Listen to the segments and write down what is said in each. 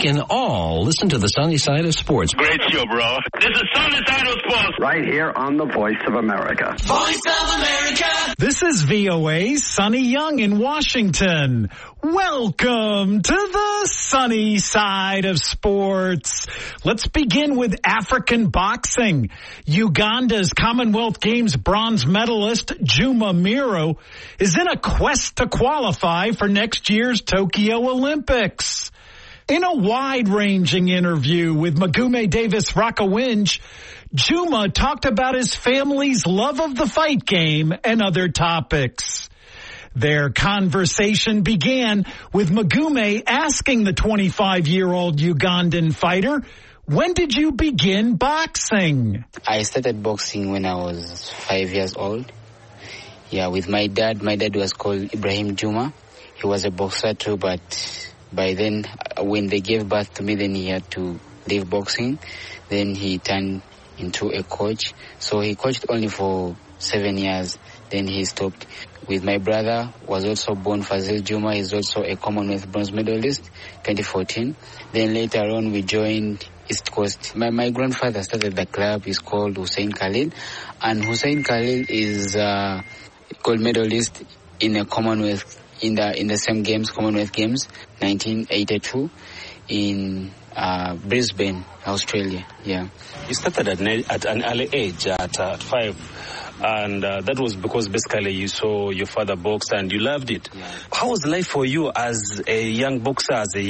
can all listen to the sunny side of sports. Great show, bro. This is Sunny Side of Sports. Right here on the Voice of America. Voice of America. This is VOA's Sonny Young in Washington. Welcome to the sunny side of sports. Let's begin with African boxing. Uganda's Commonwealth Games bronze medalist Juma Miro is in a quest to qualify for next year's Tokyo Olympics. In a wide-ranging interview with Magume Davis Rakawinj, Juma talked about his family's love of the fight game and other topics. Their conversation began with Magume asking the 25-year-old Ugandan fighter, when did you begin boxing? I started boxing when I was 5 years old. Yeah, with my dad. My dad was called Ibrahim Juma. He was a boxer too, but by then, when they gave birth to me, then he had to leave boxing. Then he turned into a coach. So he coached only for 7 years. Then he stopped. With my brother, was also born Fazil Juma. He's also a Commonwealth bronze medalist, 2014. Then later on, we joined East Coast. My grandfather started the club. It's called Hussein Khalil. And Hussein Khalil is gold medalist in a Commonwealth, in the same games, Commonwealth Games, 1982, in Brisbane, Australia. Yeah. You started at an early age, at 5. And that was because basically you saw your father box and you loved it. Yeah. How was life for you as a young boxer,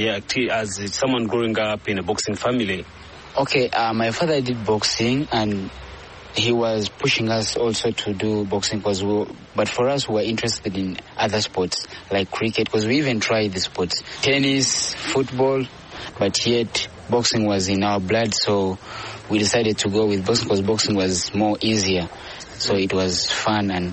as someone growing up in a boxing family? Okay, my father did boxing and he was pushing us also to do boxing but for us we were interested in other sports like cricket because we even tried the sports, tennis, football, but yet boxing was in our blood, so we decided to go with boxing because boxing was more easier. So it was fun and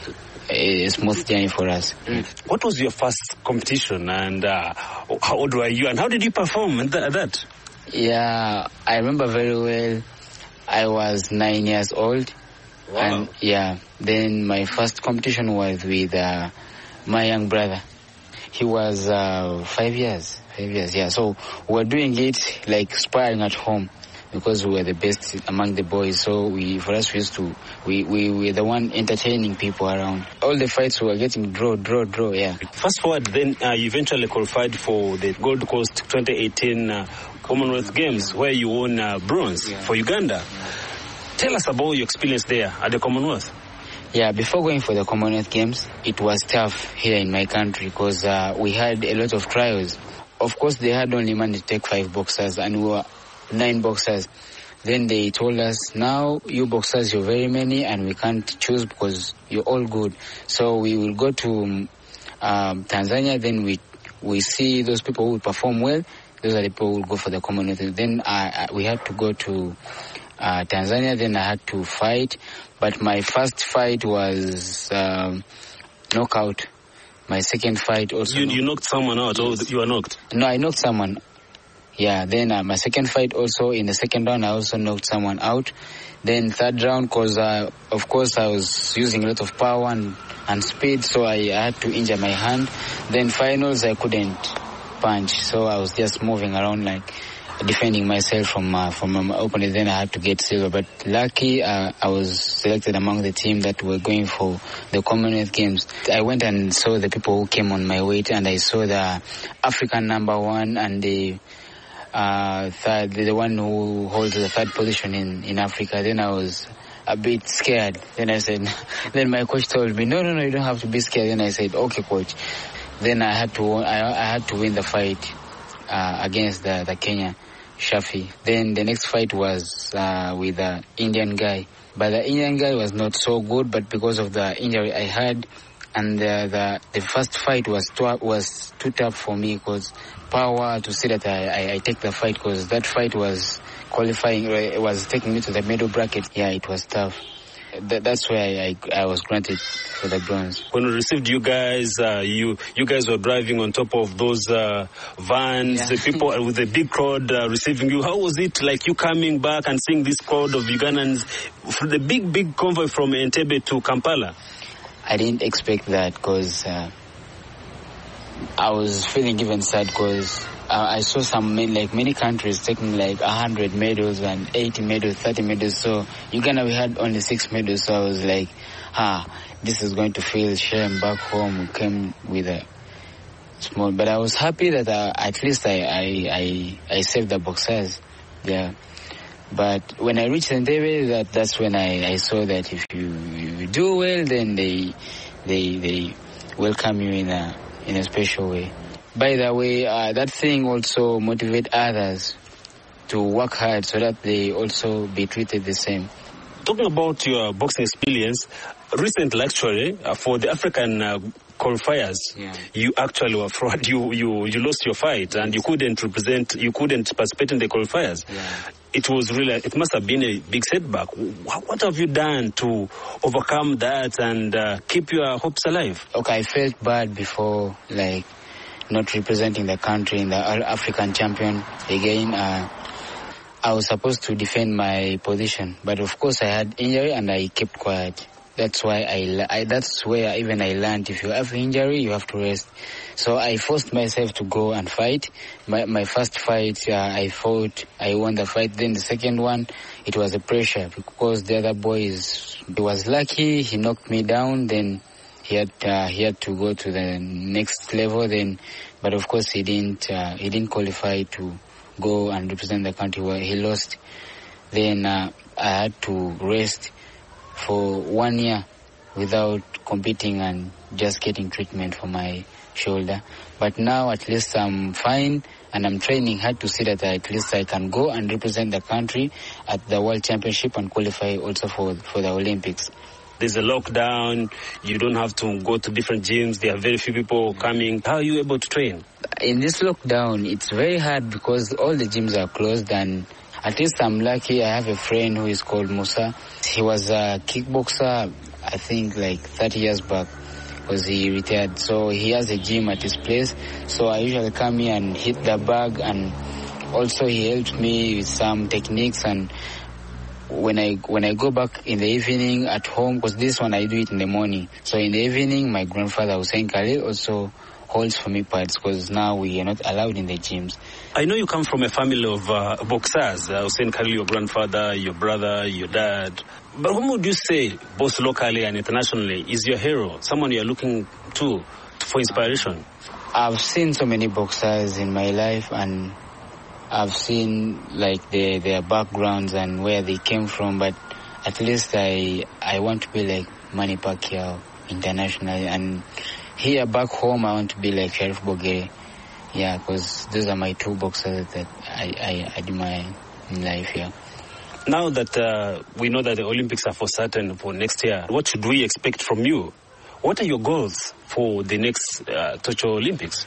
a smooth journey for us. What was your first competition and how old were you and how did you perform at that? Yeah, I remember very well. I was 9 years old. Wow. And yeah, then my first competition was with my young brother. He was 5 years. 5 years, yeah. So we were doing it like sparring at home, because we were the best among the boys. So we were the one entertaining people around. All the fights we were getting draw, yeah. Fast forward, then you eventually qualified for the Gold Coast 2018 Commonwealth Games, where you won bronze for Uganda. Tell us about your experience there at the Commonwealth. Yeah, before going for the Commonwealth Games, it was tough here in my country because we had a lot of trials. Of course, they had only money to take 5 boxers and we were 9 boxers. Then they told us, now you boxers, you're very many and we can't choose because you're all good. So we will go to Tanzania, then we see those people who perform well. Those are the people who will go for the Commonwealth. Then we had to go to Tanzania, then I had to fight. But my first fight was knockout. My second fight also... You knocked someone out, or you were knocked? No, I knocked someone. Yeah, then my second fight also, in the second round, I also knocked someone out. Then third round, because of course I was using a lot of power and speed, so I had to injure my hand. Then finals, I couldn't punch, so I was just moving around like defending myself from my opponent. Then I had to get silver, but lucky I was selected among the team that were going for the Commonwealth Games. I went and saw the people who came on my weight, and I saw the African #1 and the third, the one who holds the third position in Africa. Then I was a bit scared. Then I said, then my coach told me, no, you don't have to be scared. Then I said, okay, coach. Then I had to win the fight against the Kenya Shafi. Then the next fight was with the Indian guy. But the Indian guy was not so good, but because of the injury I had, and the first fight was too tough for me because power to say that I take the fight, because that fight was qualifying, it was taking me to the middle bracket. Yeah, it was tough. That's why I was granted for the bronze. When we received you guys, you guys were driving on top of those vans, the people with the big crowd receiving you. How was it like you coming back and seeing this crowd of Ugandans, the big convoy from Entebbe to Kampala? I didn't expect that because I was feeling even sad because I saw many countries taking 100 medals and 80 medals, 30 medals. So Uganda, we had only 6 medals. So I was like, this is going to feel shame back home. We came with a small, but I was happy that at least I saved the boxers. Yeah. But when I reached Entebbe, that's when I saw that if you do well, then they welcome you in a special way. By the way, that thing also motivate others to work hard so that they also be treated the same. Talking about your boxing experience, recently actually, for the African qualifiers, you actually were fraud. You lost your fight and you couldn't participate in the qualifiers. Yeah. It must have been a big setback. What have you done to overcome that and keep your hopes alive? Okay, I felt bad before, not representing the country in the African champion again. I was supposed to defend my position, but of course I had injury and I kept quiet. That's why that's where even I learned, if you have injury, you have to rest. So I forced myself to go and fight. My first fight, I fought, I won the fight. Then the second one, it was a pressure because the other boy he was lucky, he knocked me down, then he had to go to the next level then, but of course he didn't qualify to go and represent the country where he lost. Then I had to rest for 1 year without competing and just getting treatment for my shoulder. But now at least I'm fine and I'm training hard to see that at least I can go and represent the country at the World Championship and qualify also for the Olympics. There's a lockdown, you don't have to go to different gyms, there are very few people coming. How are you able to train? In this lockdown, it's very hard because all the gyms are closed, and at least I'm lucky I have a friend who is called Musa. He was a kickboxer, I think 30 years back, because he retired. So he has a gym at his place. So I usually come here and hit the bag, and also he helped me with some techniques. And when I go back in the evening at home, because this one I do it in the morning. So in the evening, my grandfather Hussein Khalil also holds for me pads because now we are not allowed in the gyms. I know you come from a family of boxers. Hussein Khalil, your grandfather, your brother, your dad. But whom would you say, both locally and internationally, is your hero? Someone you are looking to for inspiration? I've seen so many boxers in my life, and I've seen their backgrounds and where they came from, but at least I want to be like Manny Pacquiao internationally, and here back home I want to be like Sharif Bogué. Yeah, because those are my two boxers that I admire in life. Yeah. Now that we know that the Olympics are for certain for next year, what should we expect from you? What are your goals for the next Tokyo Olympics?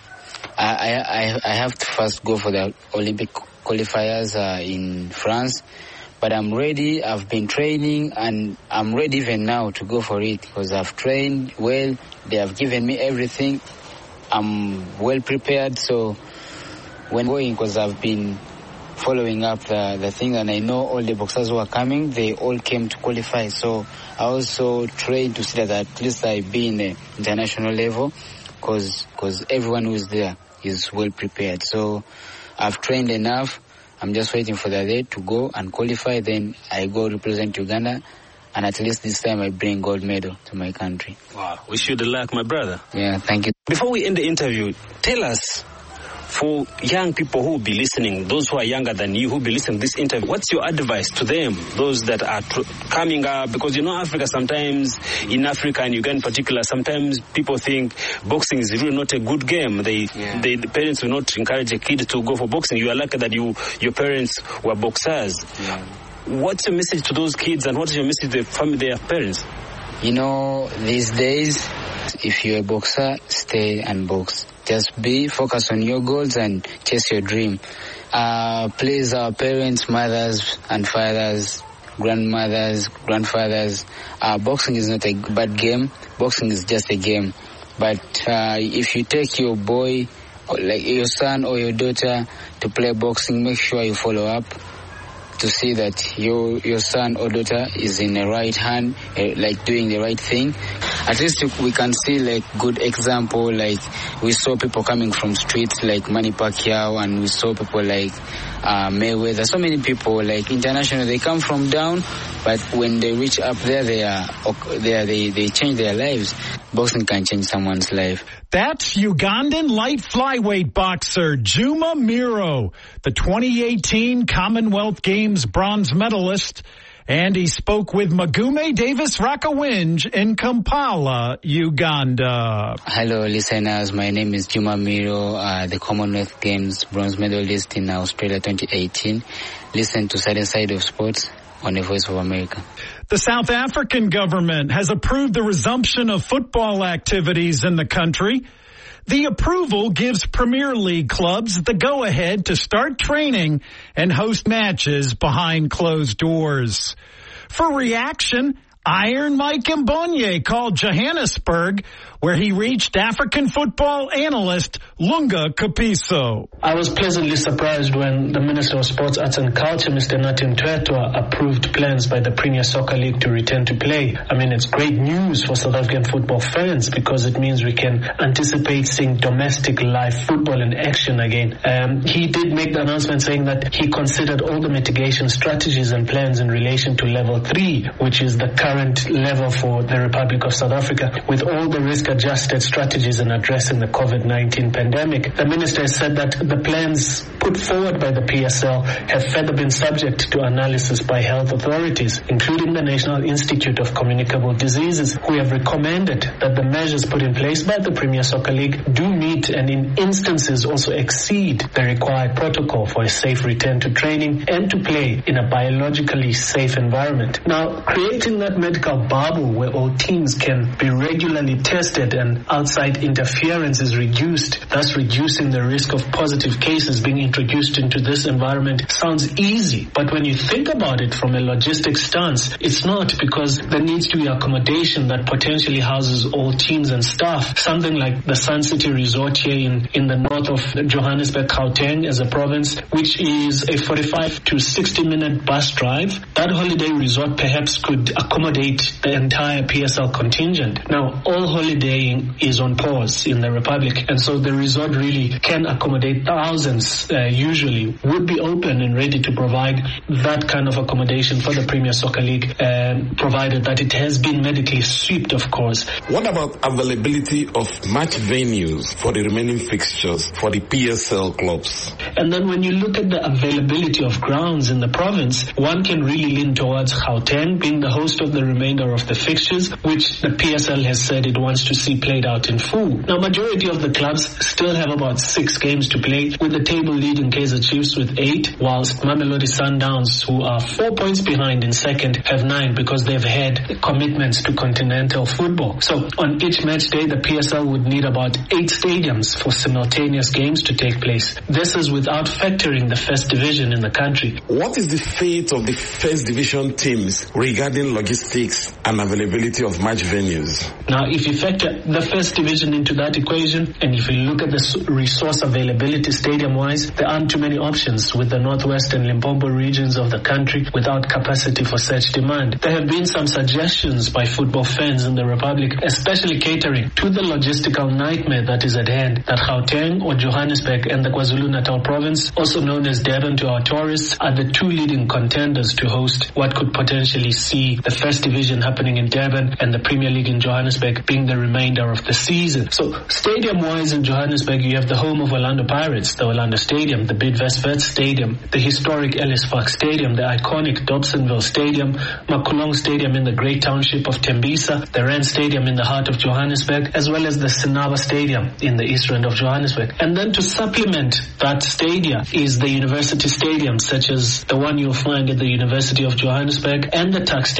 I have to first go for the Olympic qualifiers in France, but I'm ready. I've been training and I'm ready even now to go for it because I've trained well. They have given me everything. I'm well prepared. So when going, because I've been following up the thing, and I know all the boxers who are coming, they all came to qualify. So I also trained to see that at least I be in the international level, because everyone who is there is well prepared. So I've trained enough. I'm just waiting for the day to go and qualify. Then I go represent Uganda, and at least this time I bring gold medal to my country. Wow, wish you the luck, my brother. Yeah, thank you. Before we end the interview, tell us, for young people who will be listening, those who are younger than you who will be listening to this interview, what's your advice to them, those that are coming up? Because you know Africa sometimes, in Africa and Uganda in particular, sometimes people think boxing is really not a good game. The parents will not encourage a kid to go for boxing. You are lucky that your parents were boxers. Yeah. What's your message to those kids, and what is your message to their parents? You know, these days, if you're a boxer, stay and box. Just focus on your goals and chase your dream. Please, our parents, mothers and fathers, grandmothers, grandfathers, boxing is not a bad game. Boxing is just a game. But if you take your boy, or like your son or your daughter, to play boxing, make sure you follow up. to see that your son or daughter is in the right hand, like doing the right thing. At least we can see like good example, like we saw people coming from streets like Manny Pacquiao, and we saw people like Mayweather. So many people like international, they come from down, but when they reach up there, they change their lives. Boxing can change someone's life. That's Ugandan light flyweight boxer Juma Miro, the 2018 Commonwealth Games bronze medalist. And he spoke with Magume Davis Rakawinj in Kampala, Uganda. Hello, listeners. My name is Juma Miro, the Commonwealth Games bronze medalist in Australia 2018. Listen to Southern Side of Sports on the Voice of America. The South African government has approved the resumption of football activities in the country. The approval gives Premier League clubs the go-ahead to start training and host matches behind closed doors. For reaction, Iron Mike Mbonye called Johannesburg, where he reached African football analyst Lunga Kapiso. I was pleasantly surprised when the Minister of Sports, Arts and Culture, Mr. Nathi Mthethwa, approved plans by the Premier Soccer League to return to play. I mean, it's great news for South African football fans because it means we can anticipate seeing domestic live football in action again. He did make the announcement saying that he considered all the mitigation strategies and plans in relation to level 3, which is the current level for the Republic of South Africa, with all the risk-adjusted strategies in addressing the COVID-19 pandemic. The minister has said that the plans put forward by the PSL have further been subject to analysis by health authorities, including the National Institute of Communicable Diseases, who have recommended that the measures put in place by the Premier Soccer League do meet and in instances also exceed the required protocol for a safe return to training and to play in a biologically safe environment. Now, creating that medical bubble where all teams can be regularly tested and outside interference is reduced, thus reducing the risk of positive cases being introduced into this environment, sounds easy. But when you think about it from a logistics stance, it's not, because there needs to be accommodation that potentially houses all teams and staff. Something like the Sun City Resort here in the north of Johannesburg, Gauteng as a province, which is a 45 to 60 minute bus drive. That holiday resort perhaps could accommodate the entire PSL contingent. Now, all holidaying is on pause in the Republic, and so the resort really can accommodate thousands, usually would be open and ready to provide that kind of accommodation for the Premier Soccer League, provided that it has been medically swept, of course. What about availability of match venues for the remaining fixtures for the PSL clubs? And then when you look at the availability of grounds in the province, one can really lean towards Gauteng being the host of the remainder of the fixtures, which the PSL has said it wants to see played out in full. Now, majority of the clubs still have about 6 games to play, with the table leading Kaizer Chiefs with 8, whilst Mamelodi Sundowns, who are 4 points behind in second, have 9 because they've had commitments to continental football. So on each match day, the PSL would need about 8 stadiums for simultaneous games to take place. This is without factoring the first division in the country. What is the fate of the first division teams regarding logistics and availability of match venues? Now, if you factor the first division into that equation, and if you look at the resource availability stadium-wise, there aren't too many options with the Northwest and Limpopo regions of the country without capacity for such demand. There have been some suggestions by football fans in the Republic, especially catering to the logistical nightmare that is at hand, that Gauteng or Johannesburg and the KwaZulu-Natal province, also known as Durban to our tourists, are the 2 leading contenders to host what could potentially see the first division happening in Durban and the Premier League in Johannesburg being the remainder of the season. So stadium-wise in Johannesburg, you have the home of Orlando Pirates, the Orlando Stadium, the Bidvest Wits Stadium, the historic Ellis Park Stadium, the iconic Dobsonville Stadium, Makulong Stadium in the great township of Tembisa, the Rand Stadium in the heart of Johannesburg, as well as the Sinaba Stadium in the east end of Johannesburg. And then to supplement that stadium is the university stadium, such as the one you'll find at the University of Johannesburg and the Tuck Stadium in Pretoria,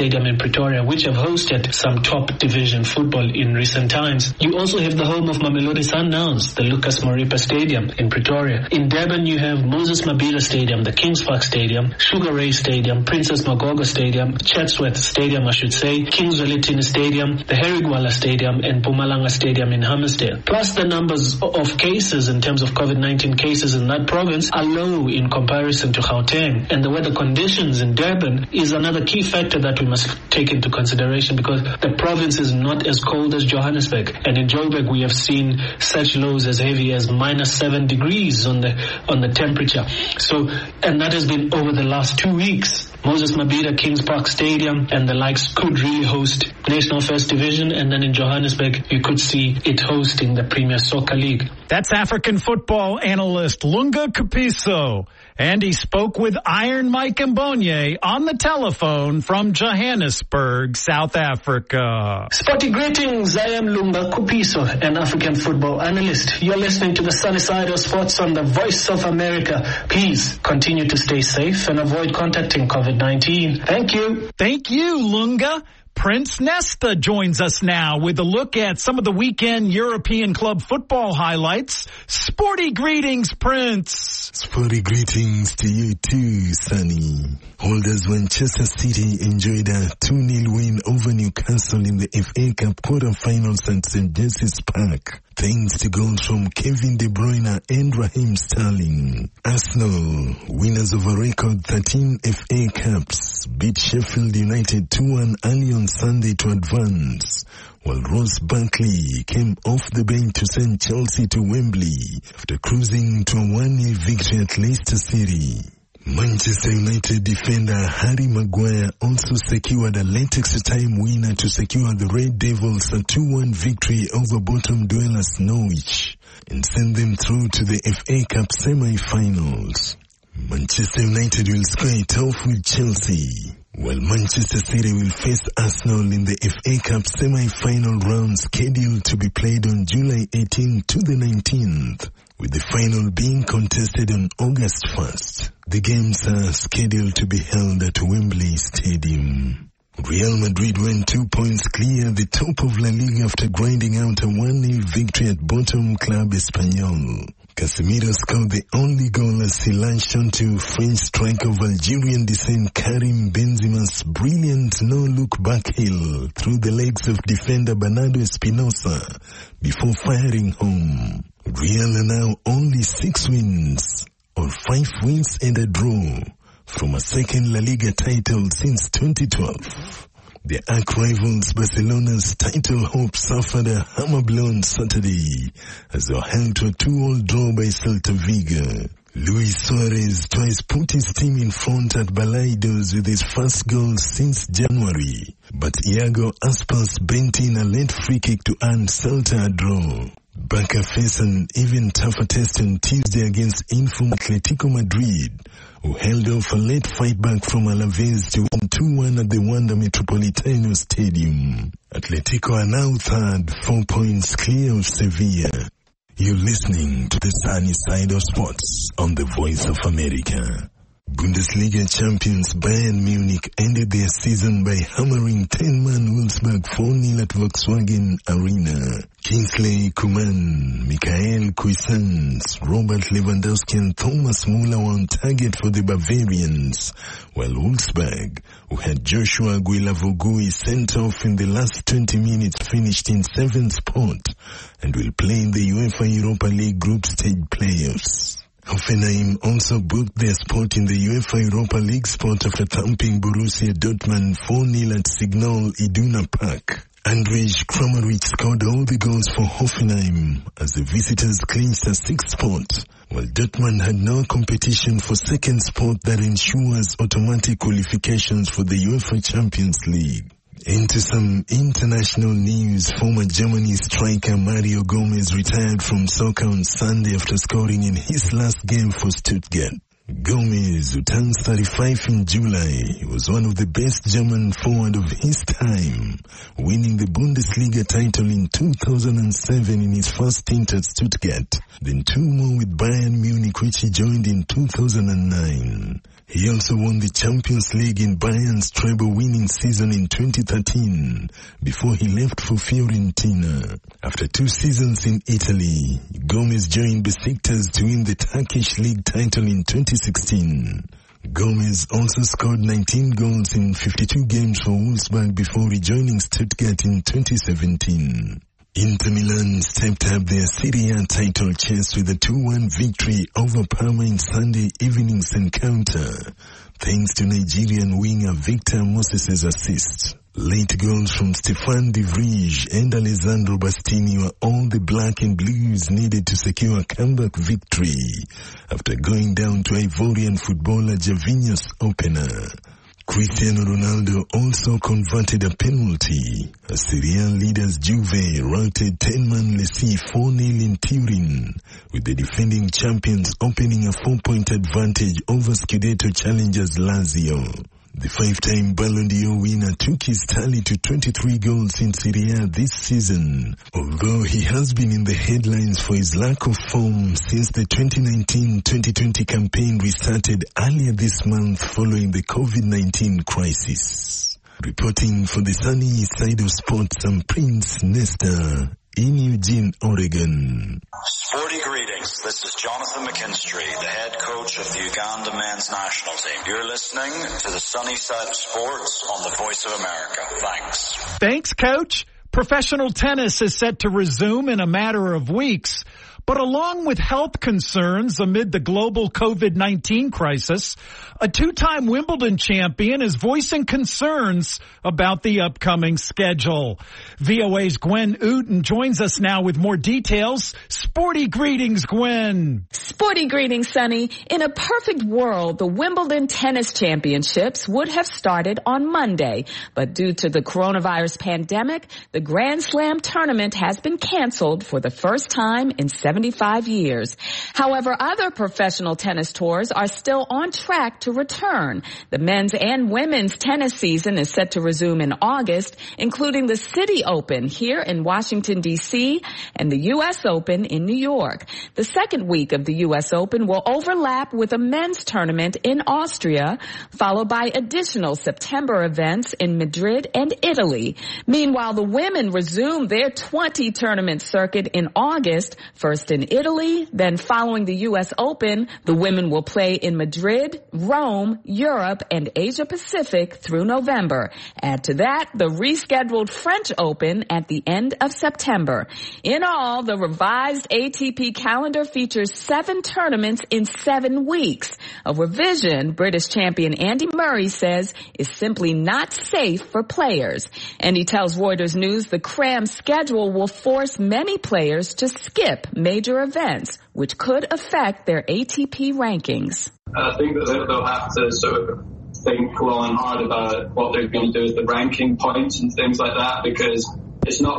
Pretoria, which have hosted some top division football in recent times. You also have the home of Mamelodi Sundowns, the Lucas Moripa Stadium in Pretoria. In Durban, you have Moses Mabhida Stadium, the Kings Park Stadium, Sugar Ray Stadium, Princess Magogo Stadium, Chatsworth Stadium, I should say, Kings Wellington Stadium, the Herigwala Stadium, and Mpumalanga Stadium in Hammersdale. Plus, the numbers of cases in terms of COVID-19 cases in that province are low in comparison to Gauteng. And the weather conditions in Durban is another key factor that we must take into consideration, because the province is not as cold as Johannesburg. And in Joburg, we have seen such lows as heavy as -7 degrees on the temperature. So, and that has been over the last 2 weeks. Moses Mabhida, Kings Park Stadium, and the likes could really host National First Division, and then in Johannesburg, you could see it hosting the Premier Soccer League. That's African football analyst Lunga Kapiso. And he spoke with Iron Mike Mbonye on the telephone from Johannesburg, South Africa. Sporty greetings. I am Lunga Kapiso, an African football analyst. You're listening to the Sunny Side of Sports on the Voice of America. Please continue to stay safe and avoid contacting COVID-19. Thank you. Thank you, Lunga. Prince Nesta joins us now with a look at some of the weekend European club football highlights. Sporty greetings, Prince. Sporty greetings to you too, Sonny. Holders Manchester City enjoyed a 2-0 win over Newcastle in the FA Cup quarter-finals at St. James's Park, thanks to goals from Kevin De Bruyne and Raheem Sterling. Arsenal, winners of a record 13 FA Cups, beat Sheffield United 2-1 early on Sunday to advance, while Ross Barkley came off the bench to send Chelsea to Wembley after cruising to a 1-0 victory at Leicester City. Manchester United defender Harry Maguire also secured a late extra time winner to secure the Red Devils a 2-1 victory over bottom dwellers Norwich and send them through to the FA Cup semi-finals. Manchester United will square it off with Chelsea, while Manchester City will face Arsenal in the FA Cup semi-final round scheduled to be played on July 18th to the 19th, with the final being contested on August 1st. The games are scheduled to be held at Wembley Stadium. Real Madrid went 2 points clear the top of La Liga after grinding out a 1-0 victory at bottom club Espanyol. Casemiro scored the only goal as he launched onto French striker of Algerian descent Karim Benzema's brilliant no-look backheel through the legs of defender Bernardo Espinosa before firing home. Real are now only 6 wins, or 5 wins and a draw, from a second La Liga title since 2012. Their arch-rivals Barcelona's title hopes suffered a hammer blow on Saturday as they were held to a 2-2 draw by Celta Vigo. Luis Suarez twice put his team in front at Balaidos with his first goal since January, but Iago Aspas bent in a late free kick to earn Celta a draw. Barca face an even tougher test on Tuesday against inform Atletico Madrid, who held off a late fight back from Alaves to win 2-1 at the Wanda Metropolitano Stadium. Atletico are now third, 4 points clear of Sevilla. You're listening to the Sunny Side of Sports on the Voice of America. Bundesliga champions Bayern Munich ended their season by hammering 10-man Wolfsburg 4-0 at Volkswagen Arena. Kingsley Coman, Michael Cuisance, Robert Lewandowski and Thomas Muller were on target for the Bavarians, while Wolfsburg, who had Joshua Guilavogui sent off in the last 20 minutes, finished in 7th spot and will play in the UEFA Europa League group stage playoffs. Hoffenheim also booked their spot in the UEFA Europa League spot after thumping Borussia Dortmund 4-0 at Signal Iduna Park. Andrzej Kramaric scored all the goals for Hoffenheim as the visitors clinched a 6th spot, while Dortmund had no competition for 2nd spot that ensures automatic qualifications for the UEFA Champions League. Into some international news, former Germany striker Mario Gomez retired from soccer on Sunday after scoring in his last game for Stuttgart. Gomez, who turns 35 in July, was one of the best German forward of his time, winning the Bundesliga title in 2007 in his first stint at Stuttgart, then 2 more with Bayern Munich, which he joined in 2009. He also won the Champions League in Bayern's treble-winning season in 2013 before he left for Fiorentina. After 2 seasons in Italy, Gomez joined Besiktas to win the Turkish league title in 2016. Gomez also scored 19 goals in 52 games for Wolfsburg before rejoining Stuttgart in 2017. Inter Milan stepped up their Serie A title chase with a 2-1 victory over Parma in Sunday evening's encounter, thanks to Nigerian winger Victor Moses' assist. Late goals from Stefan de Vrij and Alessandro Bastini were all the black and blues needed to secure a comeback victory after going down to Ivorian footballer Gervinho's opener. Cristiano Ronaldo also converted a penalty as Serie A leaders Juve routed 10-man Lecce 4-0 in Turin, with the defending champions opening a 4-point advantage over Scudetto challengers Lazio. The 5-time Ballon d'Or winner took his tally to 23 goals in Serie A this season, although he has been in the headlines for his lack of form since the 2019-2020 campaign restarted earlier this month following the COVID-19 crisis. Reporting for the sunny side of sports, I'm Prince Nesta in Eugene, Oregon. Sporty greetings. This is Jonathan McKinstry, the head coach of the Uganda men's national team. You're listening to the sunny side of sports on the Voice of America. Thanks. Thanks, Coach. Professional tennis is set to resume in a matter of weeks. But along with health concerns amid the global COVID-19 crisis, a 2-time Wimbledon champion is voicing concerns about the upcoming schedule. VOA's Gwen Uten joins us now with more details. Sporty greetings, Gwen. Sporty greetings, Sonny. In a perfect world, the Wimbledon Tennis Championships would have started on Monday. But due to the coronavirus pandemic, the Grand Slam tournament has been canceled for the first time in 75 years. However, other professional tennis tours are still on track to return. The men's and women's tennis season is set to resume in August, including the City Open here in Washington, D.C., and the U.S. Open in New York. The second week of the U.S. Open will overlap with a men's tournament in Austria, followed by additional September events in Madrid and Italy. Meanwhile, the women resume their 20-tournament circuit in August, first in Italy, then following the U.S. Open, the women will play in Madrid, Rome, Europe, and Asia Pacific through November. Add to that the rescheduled French Open at the end of September. In all, the revised ATP calendar features 7 tournaments in 7 weeks. A revision, British champion Andy Murray says, is simply not safe for players. And he tells Reuters News the crammed schedule will force many players to skip major events, which could affect their ATP rankings. I think that they'll have to sort of think long and hard about what they're going to do with the ranking points and things like that, because it's not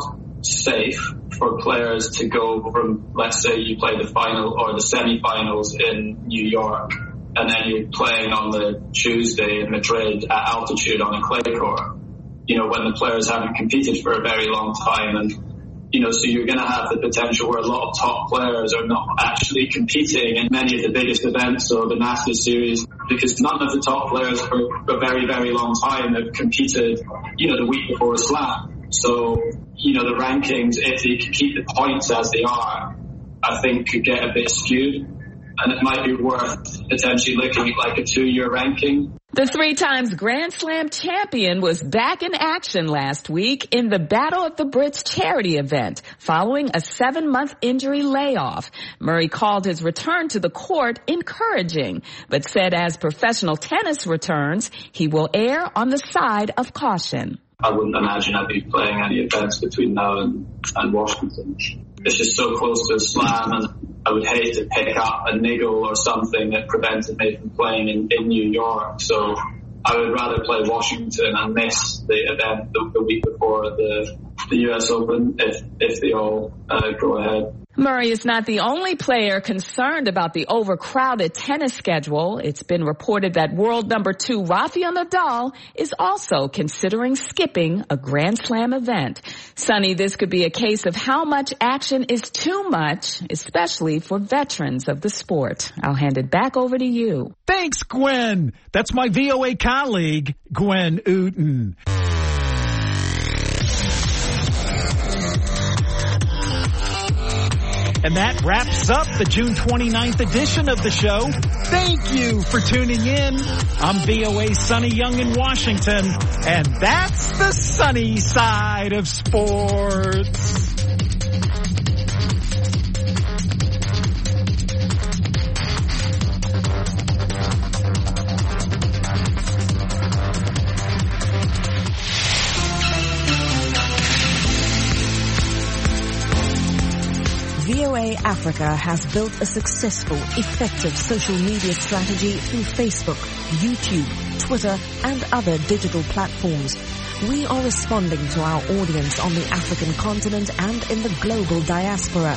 safe for players to go from, let's say you play the final or the semi-finals in New York, and then you're playing on the Tuesday in Madrid at altitude on a clay court, you know, when the players haven't competed for a very long time. And you know, so you're going to have the potential where a lot of top players are not actually competing in many of the biggest events or the Masters series, because none of the top players for a very, very long time have competed, you know, the week before a slam. So, you know, the rankings, if they keep the points as they are, I think could get a bit skewed. And it might be worth potentially looking at like a 2-year ranking. The 3 times Grand Slam champion was back in action last week in the Battle of the Brits charity event following a 7-month injury layoff. Murray called his return to the court encouraging, but said as professional tennis returns, he will err on the side of caution. I wouldn't imagine I'd be playing any events between now and Washington. It's just so close to a slam, and I would hate to pick up a niggle or something that prevented me from playing in New York. So I would rather play Washington and miss the event the week before the U.S. Open if they all go ahead. Murray is not the only player concerned about the overcrowded tennis schedule. It's been reported that world number 2 Rafael Nadal is also considering skipping a Grand Slam event. Sonny, this could be a case of how much action is too much, especially for veterans of the sport. I'll hand it back over to you. Thanks, Gwen. That's my VOA colleague, Gwen Uten. And that wraps up the June 29th edition of the show. Thank you for tuning in. I'm VOA's Sonny Young in Washington, and that's the sunny side of sports. VOA Africa has built a successful, effective social media strategy through Facebook, YouTube, Twitter, and other digital platforms. We are responding to our audience on the African continent and in the global diaspora.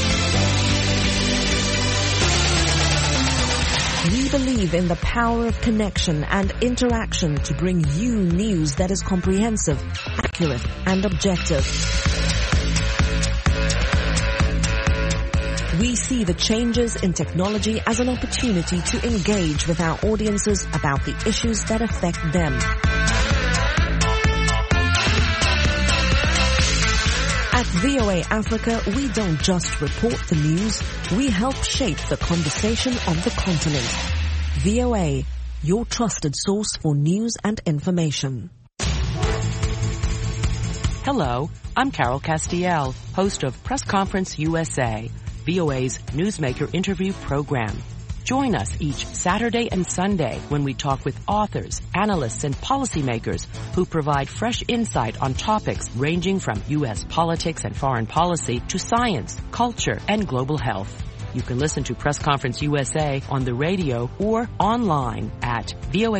We believe in the power of connection and interaction to bring you news that is comprehensive, accurate, and objective. We see the changes in technology as an opportunity to engage with our audiences about the issues that affect them. At VOA Africa, we don't just report the news, we help shape the conversation on the continent. VOA, your trusted source for news and information. Hello, I'm Carol Castiel, host of Press Conference USA, VOA's Newsmaker interview program. Join us each Saturday and Sunday when we talk with authors, analysts, and policymakers who provide fresh insight on topics ranging from U.S. politics and foreign policy to science, culture, and global health. You can listen to Press Conference USA on the radio or online at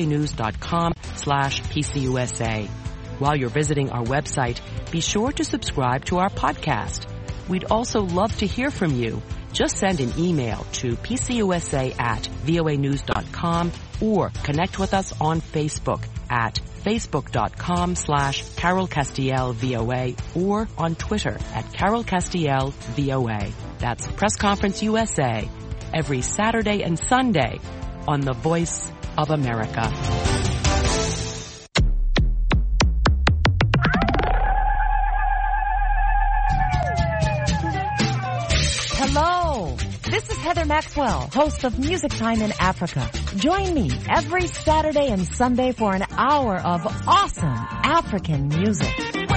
voanews.com/PCUSA. While you're visiting our website, be sure to subscribe to our podcast. We'd also love to hear from you. Just send an email to pcusa@voanews.com or connect with us on Facebook at facebook.com/CarolCastielVOA or on Twitter at CarolCastielVOA. That's Press Conference USA every Saturday and Sunday on the Voice of America. Hello, this is Heather Maxwell, host of Music Time in Africa. Join me every Saturday and Sunday for an hour of awesome African music.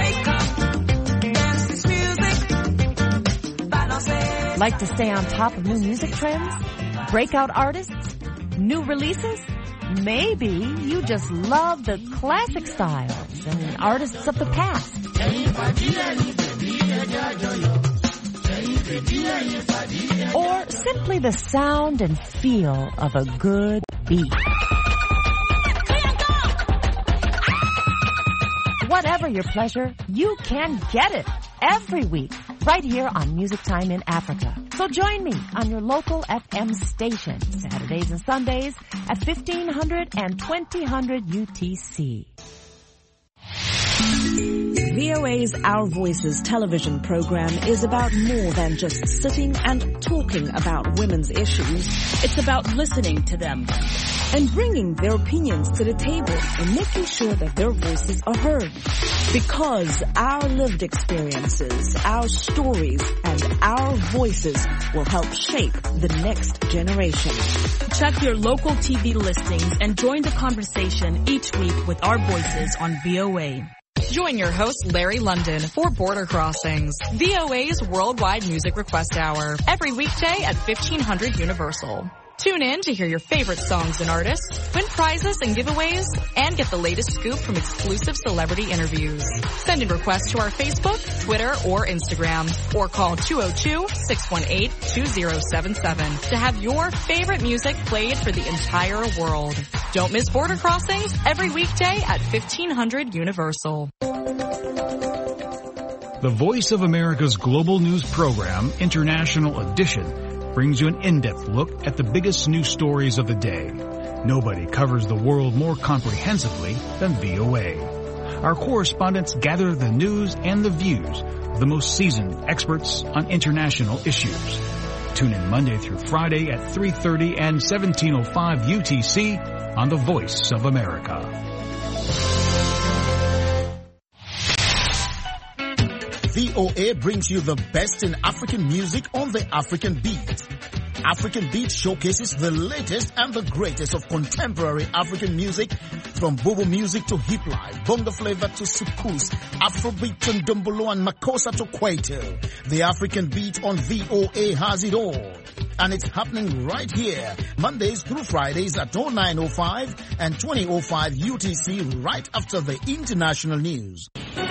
Like to stay on top of new music trends? Breakout artists? New releases? Maybe you just love the classic styles and artists of the past. Or simply the sound and feel of a good beat. Whatever your pleasure, you can get it every week right here on Music Time in Africa. So join me on your local FM station Saturdays and Sundays at 1500 and 2000 UTC. VOA's Our Voices television program is about more than just sitting and talking about women's issues. It's about listening to them and bringing their opinions to the table and making sure that their voices are heard. Because our lived experiences, our stories, and our voices will help shape the next generation. Check your local TV listings and join the conversation each week with our voices on VOA. Join your host, Larry London, for Border Crossings, VOA's Worldwide Music Request Hour, every weekday at 1500 Universal. Tune in to hear your favorite songs and artists, win prizes and giveaways, and get the latest scoop from exclusive celebrity interviews. Send in requests to our Facebook, Twitter, or Instagram, or call 202-618-2077 to have your favorite music played for the entire world. Don't miss Border Crossings every weekday at 1500 Universal. The Voice of America's global news program, International Edition, brings you an in-depth look at the biggest news stories of the day. Nobody covers the world more comprehensively than VOA. Our correspondents gather the news and the views of the most seasoned experts on international issues. Tune in Monday through Friday at 3:30 and 17:05 UTC on The Voice of America. VOA brings you the best in African music on the African Beat. African Beat showcases the latest and the greatest of contemporary African music, from Bobo music to hip life, bongo flavor to soukous, Afrobeat to Ndombolo and Makossa to Kwaito. The African Beat on VOA has it all. And it's happening right here, Mondays through Fridays at 09:05 and 20:05 UTC, right after the international news.